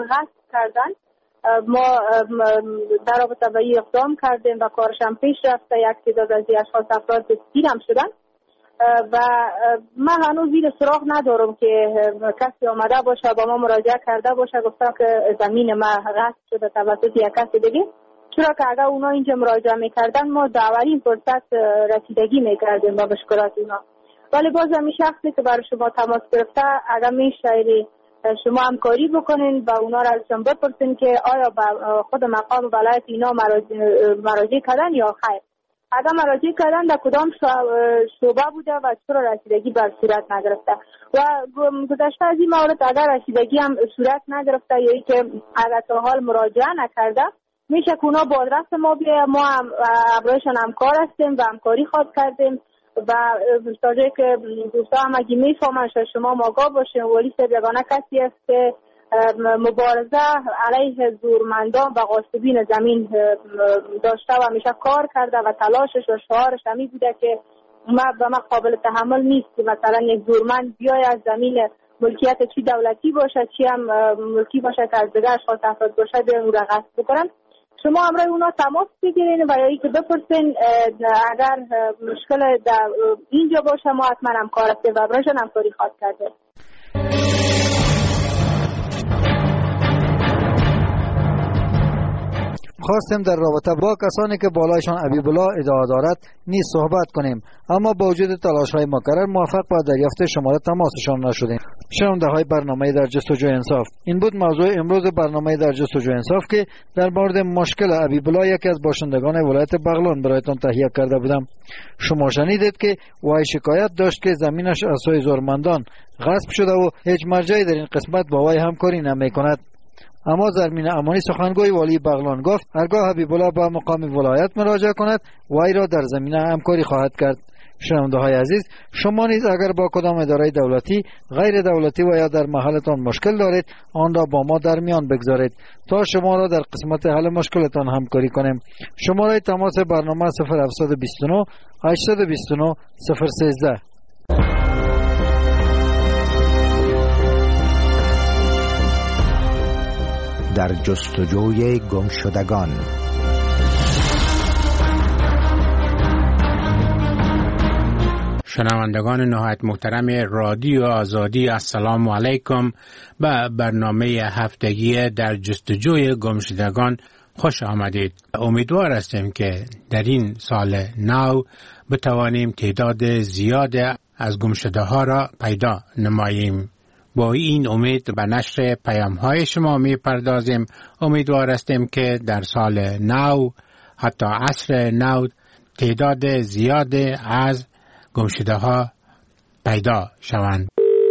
غصب کردن. ما در رابطه با این اقدام کردیم و کارش هم پیش رفته. یک تعداد از اشخاص افراد دستگیر هم شدن و من هنوز این سراغ ندارم که کسی آمده باشه با ما مراجعه کرده باشه گفته که زمین ما غصب شده توسط یک کسی دیگه، چرا که اگر اونا اینجا مراجعه میکردن ما در اولین فرصت رسیدگی میکردیم با مشکلات اونا. ولی باز همین شخصی که برای شما تماس گرفته اگر میشه شما همکاری بکنین و اونا را ازشون بپرسین که آیا با خود مقام ولایت اینا مراجعه کردن یا خیر. اگر مراجعه کردن در کدام شعبه بوده و چرا رسیدگی بر صورت نگرفته و گذشته از این مورد اگر رسیدگی هم صورت نگرفته یا ای که اگر تا حال مراجعه نکرده میشه که اونا با آدرس ما بیاید. ما هم برایشان همکار هستیم و همکاری خواهد کردیم و تا جایی که دوستا هم اگه میفهمن شما آگاه باشین. ولی صاحب یگانه کسی است که مبارزه علیه زورمندان و غاصبین زمین داشته و همیشه کار کرده و تلاشش و شعارش همی بوده که ما قابل تحمل نیست که مثلا یک زورمند بیای از زمین ملکیت چی دولتی باشه چی هم ملکی باشه که از دیگه اشخاص افراد باشه بیان او را غصب بکنن. شما همراه اونا تماس بگیرین و یا ای که بپرسین اگر مشکل در اینجا باشه ما حتما همکار هستیم و برایشان همکاری خواهد کرده. خواستیم در رابطه با کسانی که بالایشان حبیبالله ادعا دارد نیز صحبت کنیم، اما با وجود تلاش‌های مکرر موفق به دریافت شماره تماسشان نشدیم. شنونده‌های برنامه در جستجوی انصاف، این بود موضوع امروز برنامه در جستجوی انصاف که در مورد مشکل حبیبالله یکی از باشندگان ولایت بغلان برایتان تهیه کرده بودم. شما شنیدید که وای شکایت داشت که زمینش از سوی زورمندان غصب شده و هیچ مرجعی در این قسمت با وای همکاری نمی‌کند. اما زرمین امانی سخنگوی والی بغلان گفت هرگاه حبیبالله با مقام ولایت مراجعه کند وای را در زمینه همکاری خواهد کرد. شنونده‌های عزیز، شما نیز اگر با کدام اداره دولتی، غیر دولتی و یا در محلتان مشکل دارید آن را با ما در میان بگذارید تا شما را در قسمت حل مشکلتان همکاری کنیم. شماره تماس برنامه 0729 829 013. در جستجوی گمشدگان. شنوندگان نهایت محترم رادیو آزادی، السلام علیکم. به برنامه هفتگی در جستجوی گمشدگان خوش آمدید. امیدوار هستیم که در این سال نو بتوانیم تعداد زیاد از گمشده ها را پیدا نماییم. با این امید به نشر پیام‌های شما می‌پردازیم. امیدوار هستیم که در سال نو، حتی عصر نو، تعداد زیاد از گمشده‌ها پیدا شوند.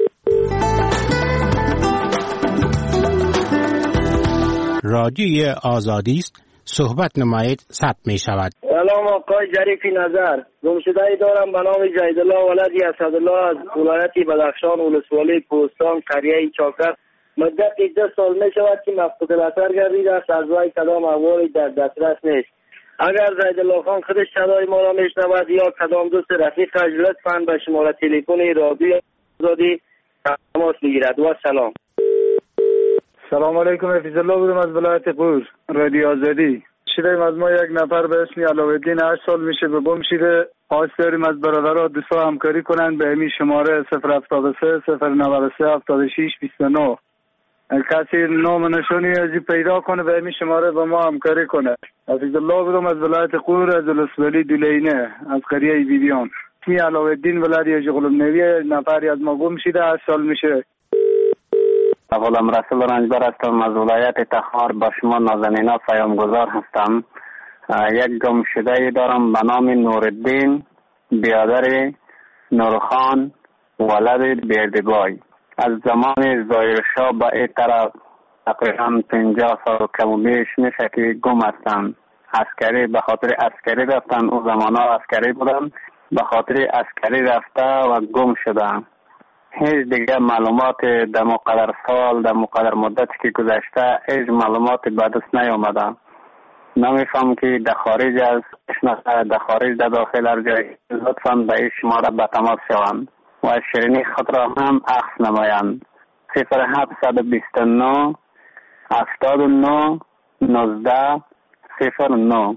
رادیوی آزادی است، صحبت نمایید ثبت می شود. سلام آقای جریفی نظر، گمشده‌ای دارم به نام جیدالله ولدی اسدالله از ولایت بدخشان، ولسوالی پوستان، قریه چاکر. مدت 10 سال می شود که مفقود الاثر گردیده است، از وی کدام احوالی در دسترس نیست. اگر جیدالله خان خودش صدای ما را میشنود یا کدام دوست رفیقش لطفاً به شماره تلفن رادیو آزادی تماس بگیرد. و سلام. سلام علیکم، حفیظ الله بودم از ولایت قور، رادیو آزادی. شدیم از ما یک نفر به اسم علاءالدین 8 سال میشه به گم شده. خواست داریم از برادرها دوستا همکاری کنند به همین شماره 073 093 76 29. کسی نام نشانی ازی پیدا کنه به همین شماره با ما همکاری کنه. حفیظ الله بودم از ولایت قور، از ولسوالی دولینه، از قریه بیبیان. اسمی علاءالدین ولدی جغلم نویه. نفری از ما گم شده 8 سال میشه. غلام رسول رنجبر هستم از ولایت تخار. با شما نازنینا پیامگذار هستم. یک گمشده دارم به نام نورالدین بیادر نورخان ولد بیردبای. از زمان ظاهرشاه به این طرف تقریبا 50 سال کم و بیش میشه که گم هستم. عسکری به خاطر عسکری رفتن، او زمان ها عسکری بودم، به خاطر عسکری رفته و گم شدم. هیچ دیگه معلومات در مقدر سال، در مقدر مدتی که گذشته هیچ معلومات به دست نیامده. نمیفهم که در خارج از در خارج در داخل هر جای لطفاً به این شماره به تماس شوند و از شیرینی خود را هم عکس نمایند. 0729 79 19 09.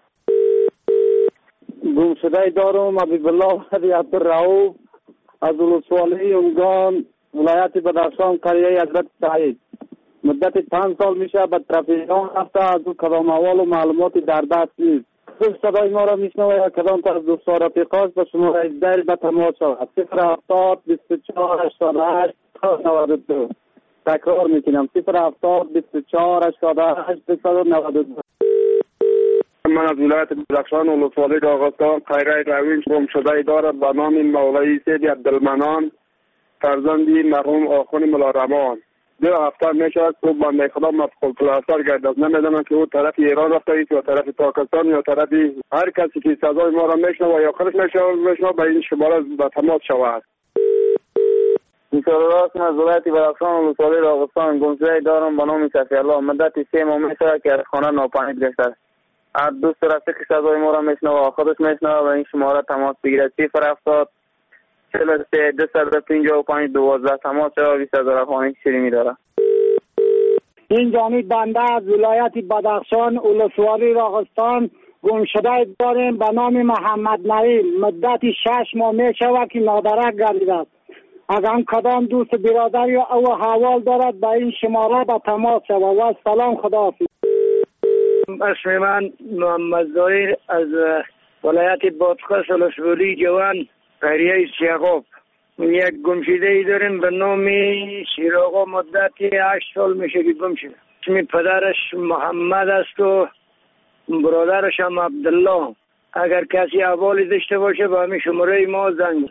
گمشده دارم حبیب الله عبدالرؤوف از ولسوالی اونگان ولایت بدخشان قریه حضرت سعید. مدت 5 سال میشه به طرف ایران رفته. از او کدام احوال و معلوماتی در دست نیست. صدای ما را میشنوه یا کدام طرف دوستان رفیقاست به شماره زیر به تماس شود 070 24 88 92. تکرار میکنم 070 24 88 92. من از ولایت بدخشان ولسوالی داغستان قریه روین گمشده دارد به نام مولوی سید عبدالمنان فرزندی مرحوم آخوند ملا رمان. 2 هفته میشود که بنده خدا مفقود الاثر گردد. نمیدانم که او طرف ایران رفته است یا طرف پاکستان یا طرف هر کسی که صدای ما را میشنوه یا خودش میشنوه به این شماره به تماس شود. انشاءالله از ولایت بدخشان ولسوالی داغستان گمشده دارم به نام صفی الله. مدت 3 ماه میشود که از خانه ناپدید گشته. هر دوست رفته که صدای ما را میشنوه خودش میشنوه و این شماره تماس بگیرد 070 43 255 12 تماس شود 20000 خانه شیرینی داره. این جانب بنده از ولایت بدخشان ولسوالی راغستان گمشده داریم به نام محمد نعیم. مدت 6 ماه می شود که نادرک گردیده است. اگر کدام دوست برادر یا او حوال دارد به این شماره به تماس شود و سلام خداحافظ. اسم من محمد ظاهر از ولایت بادغیس ولسوالی جوان قریه شیخاب. یک گمشده ای داریم به نام شیراغا. مدت 8 سال میشه که گم شده. اسم پدرش محمد است و برادرش هم عبدالله. اگر کسی احوالی داشته باشه به همین شماره ما زنگ.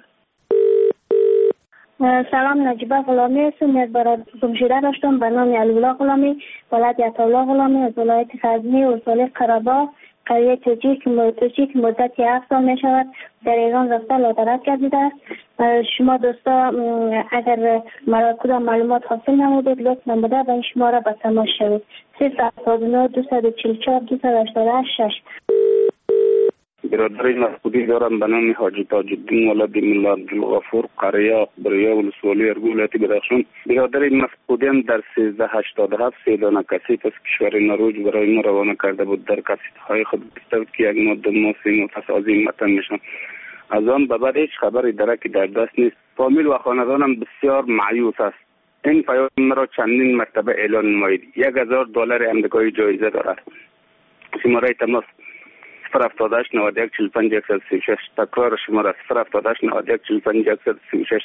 سلام، نجیبه غلامی هستم. یک برای گمشده داشتم به نام علی‌الله غلامی ولایت عطاالله غلامی از ولایت غزنی ولسوالی قره‌باغ قریه توجی که مدت 7 سال می شود در ایران رفته لادرک گردیده است. شما دوستا اگر مرا کدام معلومات حاصل نمودید لطف نموده به این شماره به تماس شوید 079 244 286. برادر مسعودی دارم به نام حاجی تاج الدین ولد ملا عبدالغفور قریه بریه ولسوالی ارگو ولایت بدخشان. برادر مسعودی هم در 1387 3 دانه کسیف از کشور نروژ برای ما روانه کرده بود. در کسیف‌های خود گفته بود که یک ماه 2 ماه 3 ماه پس از این وطن میشم. از آن به بعد هیچ خبری درکی در دست نیست. فامیل و خاندانم بسیار مایوس است. این پیام مرا چندین مرتبه اعلان نمایید. $1000 امریکایی جایزه دارد. شماره تماس 078 91 45 136. تکرار شماره 078 91 45 136.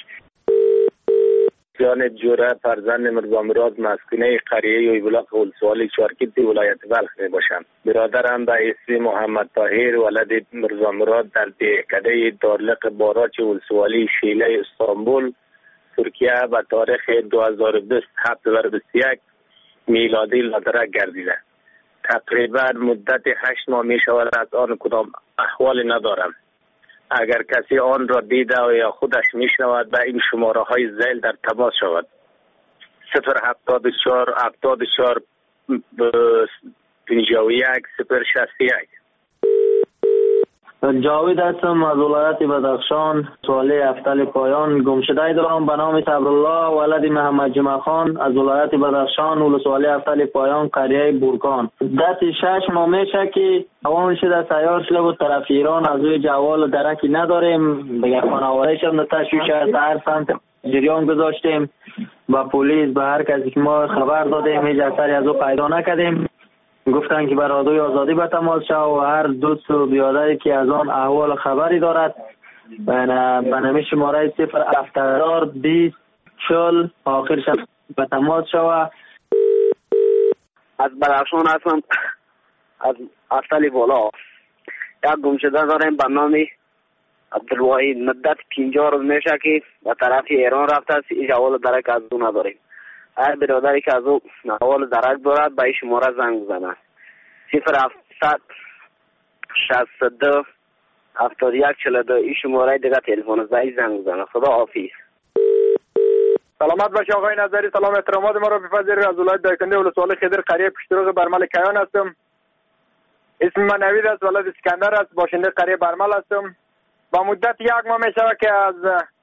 جان جوره فرزند مرزا مراد مسکونه قریه یویبلاق ولسوالی چارکیتی ولایت بلخ می باشم. برادرم به اسم محمد طاهر ولد مرزا مراد در دهکده دارلق باراچ ولسوالی شیله استانبول ترکیه به تاریخ 2020 7/21 میلادی لادرک گردیده. تقریبا مدت 8 ماه می شود از آن کدام احوال ندارم. اگر کسی آن را دیده و یا خودش می شنود به این شماره های زیل در تماس شود 074 74 51 061. جاوید هستم از ولایت بدخشان سوالی افتل پایان. گمشده دارم به نام صبرالله ولد محمد جمع خان از ولایت بدخشان ولسوالی افتل پایان قریه بورکان. مدت 6 ماه میشه که روان شده سیار شده بود طرف ایران. از روی جوال درکی نداریم. به خانواده شم تشویش است. هر سمت جریان گذاشتیم با پلیس به هر کسی که ما خبر دادیم هیچ اثری از او پیدا نکردیم. گفتن که برادوی آزادی به تماس شد و هر دوست و بیادری که از آن احوال خبری دارد به نمی شماره 070 20 40 آخرش به تماس شد. از بدخشان هستم از افتل بالا. یک گمشده داریم به نام عبدالواحد. مدت 50 روز میشه که به طرف ایران رفته است. هیچ احوال درک از او نداریم. هر برادری که از او احوال درک دارد به این شماره زنگ بزنند 070 62 71 42. این شماره دیگه تلفن است به این زنگ بزنند. خدا حافظ. سلامت باش آقای نظری. سلام احترامات ما را بپذیرید. از ولایت دایکنده ولسوالی خضر قریه پشتروغ برمل کیان هستم. اسم من نوید است ولد اسکندر است. باشنده قریه برمل هستم. با مدت 1 ماه می شود که از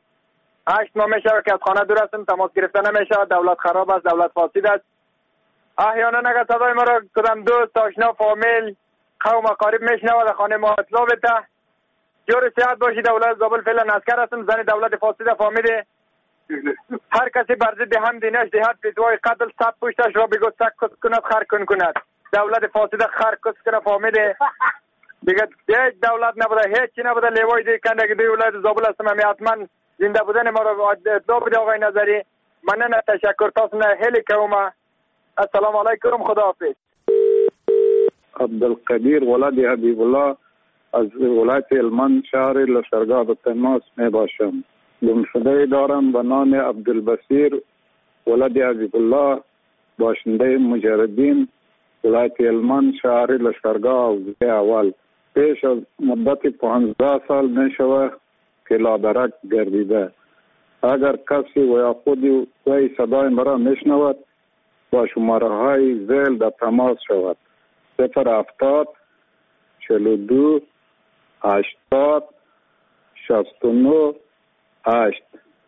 8 ماه می شود که از خانه دور هستم. تماس گرفته نمی شود. دولت خراب است. دولت فاسد است. احیانا اگر صدای ما را کدام دوست آشنا فامیل قوم اقارب میشنوه خانه ما اطلاع بده. جور صحت باشید. دولت زابل فعلا عسکر هستم. زن دولت فاسد فامیده هر کسی بر ضد هم دینش دهد فتوای قتل صد پشتش را بگو سگ کس کند خر کن کند. دولت فاسد خر کس کنه فامیده دیگه هیچ دولت نبوده هیچ چی نبوده. لیوای دی کنده که دی ولایت زابل هستم. همی حتما زنده بودن ما را اطلاع بده آقای نظری. من نه تشکر تاسو نه هلی کوم. السلام علیکم خداحافظ. عبدالقدیر ولد حبیب الله از ولایت هلمند شهر لشکرگاه به تماس می باشم. گمشده دارم به نام عبدالبصیر ولد حبیب الله باشنده مجردین ولایت هلمند شهر لشکرگاه اول. پیش از مدت 15 سال می شود که لادرک گردیده. اگر کسی و یا خودی وی صدای مرا می شنود با شماره های زیل در تماس شود. 070 42 80 69 8.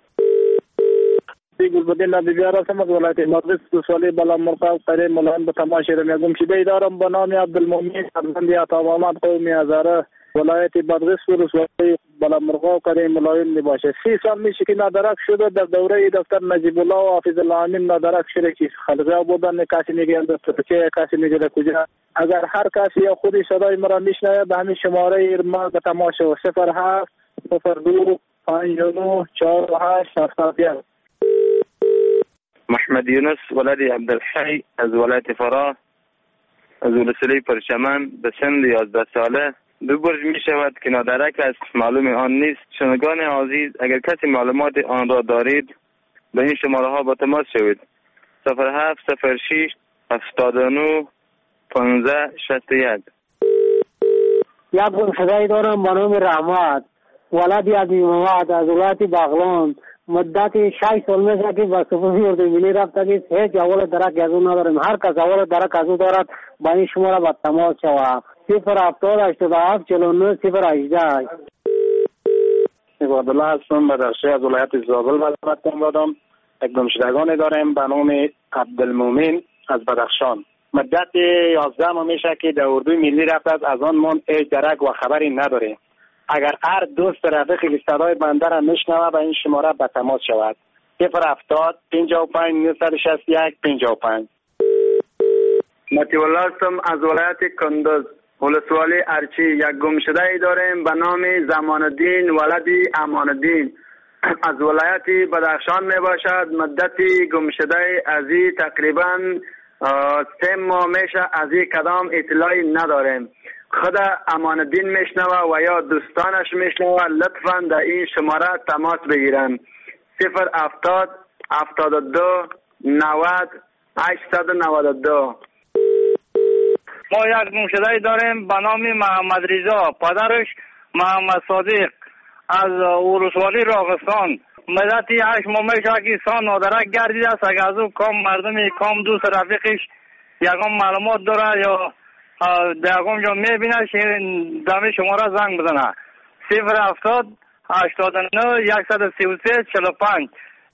گلبدین نبیار هستم از ولایت مدرس دوسالی بلا مرقاب قریب ملایم به تماشی رمی گمشده دارم به نام عبدالمومین فرزند عطا محمد قومی هزاره ولایت مدرس دوسالی بلا مرقاب قریب ملایم می باشه. 30 سال میشه که نادرک شده. در دوره دکتر نجیب الله و حافظ الله امین نادرک شده که خلقه بودن. کسی میگه در ترکیه کسی میگه در کجا. اگر هر کسی یا خودی صدای مرا میشنوه به همین شماره ما به تماشا 07 02 59 48 71. محمد یونس ولد عبدالحی از ولایت فراه از ولسوالی پرچمن به سن 11 ساله. دو برج می شود که نادرک است معلوم آن نیست. شنوندگان عزیز اگر کسی معلومات آن را دارید به این شماره ها با تماس شوید. 07 06 79 15 61. یک گمشده دارم به نام رحمت ولد عبدی محمد از ولایت بغلان. مدت 6 سال میشه که با سپاهی اردوی ملی رفته که هیچ اول درک از او نداریم. هر کس اول درک از او دارد با این شماره با تماس شود. 070 87 49 018. عبدالله هستم بدخشی از ولایت زابل وزارت دادم. یک گمشدگانی داریم به نام عبدالمومین از بدخشان. مدت 11 ماه میشه که در اردوی ملی رفته از آن من هیچ درک و خبری نداریم. اگر هر دوست رفیقی که صدای بنده را میشنوه به این شماره به تماس شود. 070 55 961 55. مطیع الله هستم از ولایت کندز ولسوالی ارچی. یک گمشده ای داریم به نام زمان الدین ولدی امان الدین از ولایت بدخشان می باشد. مدتی گمشده از این تقریبا 3 ماه میشه. از این کدام اطلاعی نداریم. خود امان الدین میشنوه و یا دوستانش میشنوه لطفا در این شماره تماس بگیرن. 070 72 90 892. ما یک گمشده داریم به نام محمد رضا پدرش محمد صادق از ولسوالی راغستان. مدتی 8 ماه میشه که سان نادرک گردیده است. اگر از او کام مردمی کام دوست رفیقش یکم معلومات داره یا در اونجا میبینه دمی شماره زنگ بزنه. 070 89 133 45.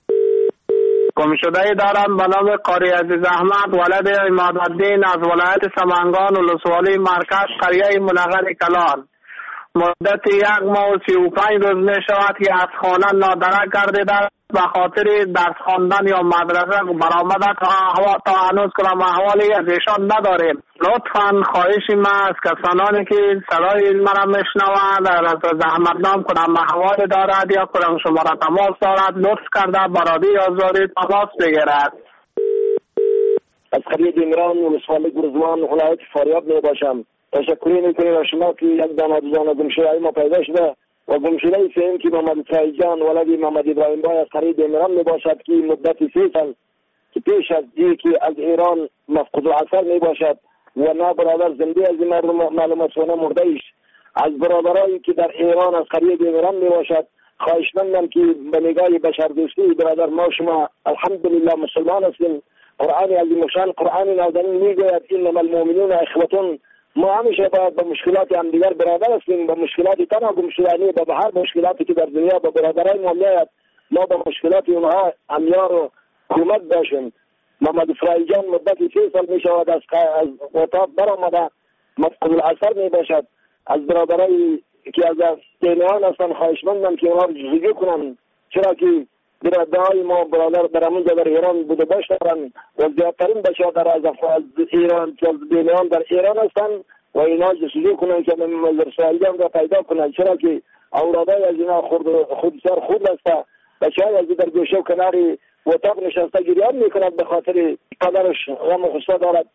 گمشده دارم به نام قاری عزیز احمد ولد عمادالدین از ولایت سمنگان ولسوالی مرکز قریه منقر کلان. مدت 1 ماه و 35 روز می شود که از خانه نادرک گردیده به خاطر درس خواندن یا مدرسه برآمده تا هنوز کدام احوالی از ایشان نداریم. لطفا خواهشی ما از کسانی که صدای مرا میشنوند از زحمت نام کدام احوالی دارد یا کدام شماره تماس دارد لطف کرده برادی آزادی تماس بگیرد. از قریه دیمران ولسوالی گرزوان ولایت فاریاب می باشم. تشکری میکنیم از شما که یک دانه دوزانه گمشده ما پیدا شده و گمشده سیم که محمد سعیدجان ولدی محمد ابراهیم بای از قریه دیمران می باشد که مدت 3 سال که پیش از دی که از ایران مفقود العصر می باشد و نه برادر زنده از این مردم معلومات و نه مرده ایش. از برادرایی که در ایران از قریه دیمران می باشد خواهشمندم که به نگاه بشر دوستی برادر ما شما الحمدلله مسلمان هستیم. قرآن عظیم شان قرآن نازنین میگوید انما المؤمنون اخوة. ما همیشه با مشکلات هم دیگر برادر هستیم. با مشکلات تنها گمشدگی با هر مشکلاتی که در دنیا با برادرای ما میاد ما با مشکلات اونها همیار و کمک باشیم. محمد اسرائیل جان مدت 3 سال می شود از اتاق برآمده، مفقود الاثر می باشد. از برادرای که از دینیان هستن خواهشمندم که اونها رو جزگی کنن، چرا که برادرای ما برادر در همونجا در ایران بوده باشن و زیادترین بشادر از ایران که از دینیان در ایران هستن و اینا جزگی کنن که محمد اسرائیل جان را پیدا کنن، چرا که اولادای از اینا خودسر خود هسته و شاید از در گوشه و کناری اتاق نشسته گریان میکند به خاطر پدرش غم و غصه دارد.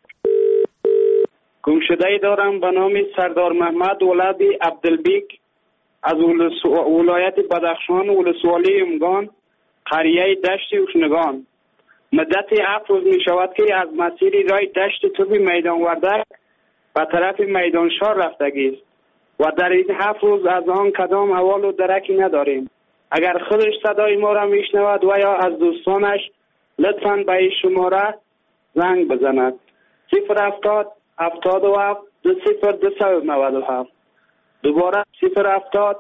گمشده دارم به نام سردار محمد ولدی عبدالبیک از ولایت بدخشان ولسوالی امگان قریه دشت اوشنگان. مدت 7 روز می شود که از مسیر رای دشت توبی میدان وردک به طرف میدان شاه رفتگی است و در این 7 روز از آن کدام احوال و درکی نداریم. اگر خودش صدای ما را میشنود و یا از دوستانش لطفاً به این شماره زنگ بزند. 070 77 20297. دوباره 070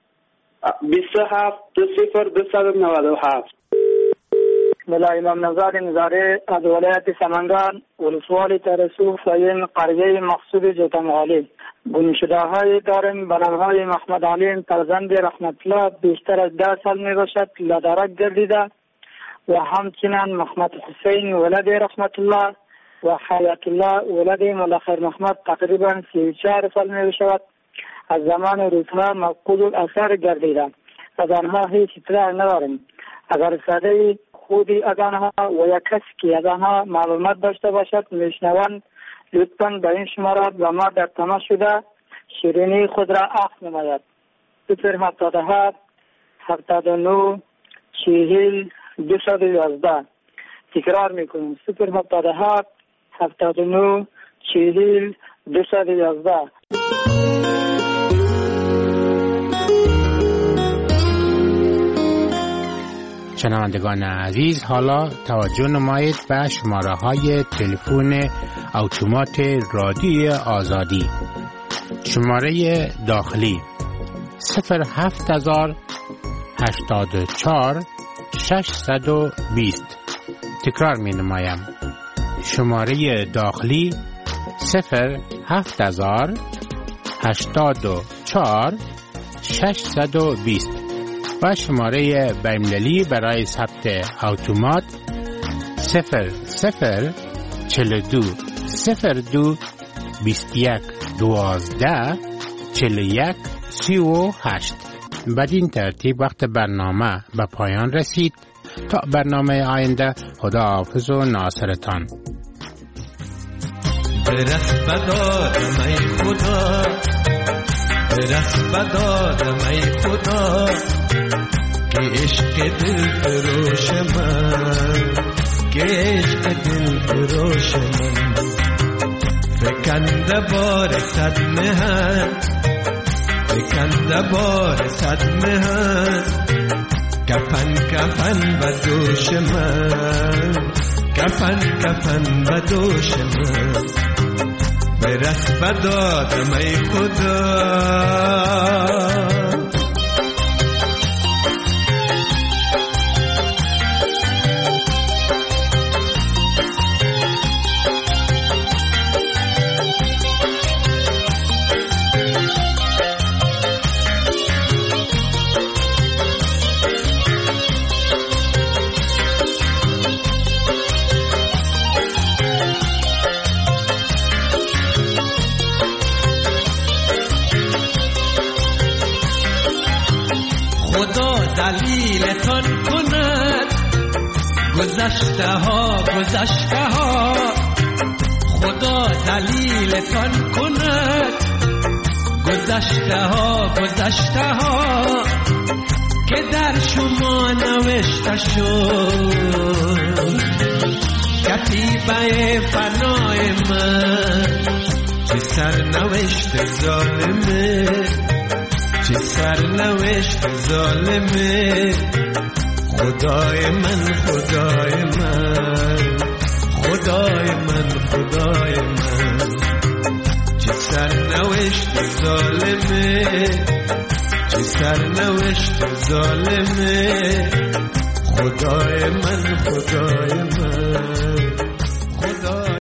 27 20297. ملا امام نژاد نظاره از ولایت سمنگان ولسوالی ترسو فاین قریه مقصود جوتمغالی. گمشده‌های داریم به نام‌های محمد علیم فرزند رحمت الله بیشتر از 10 سال می باشد لادرک گردیده و همچنین محمد حسین ولد رحمت الله و حیات الله ولد ملخیر محمد تقریبا 34 سال می باشد از زمان روزها مفقود الاثر گردیده. از آنها هیچ اطلاع نداریم. اگر صدای خودی از آنها و یا کسی که از آنها معلومات داشته باشد میشنوند لطفاً به این شماره و ما در تماس شده شیرینی خود را عقد نماید. 077 79 40 211. تکرار میکنیم 077 79 40 211. شنوندگان عزیز، حالا توجه نمایید به شماره های تلفن اتومات رادیوی آزادی. شماره داخلی 07000 84 620. تکرار می نمایم. شماره داخلی 07000 84 620 و شماره بین‌المللی برای ثبت اتومات 0042 02 21 12 41 38. بدین ترتیب وقت برنامه به پایان رسید. تا برنامه آینده، خداحافظ و ناصرتان. برس بدادم ای خدا، برس بدادم ای خدا که عشق دل فروش من، که عشق دل فروش من فکنده بار صد مهن، فکنده بار صد مهن کفن کفن به دوش من، کفن کفن به دوش من برس بدادم ای خدا. دلیلتان کند گذشته ها گذشته ها، خدا دلیلتان کند گذشته ها گذشته ها که در شما نوشته شد. کتیبه فنای من چه سرنوشت ظالمه، چه سرنوشت ظالمه. خدای من خدای من خدای من خدای من چه سرنوشت ظالمه، چه سرنوشت ظالمه. خدای من خدای من.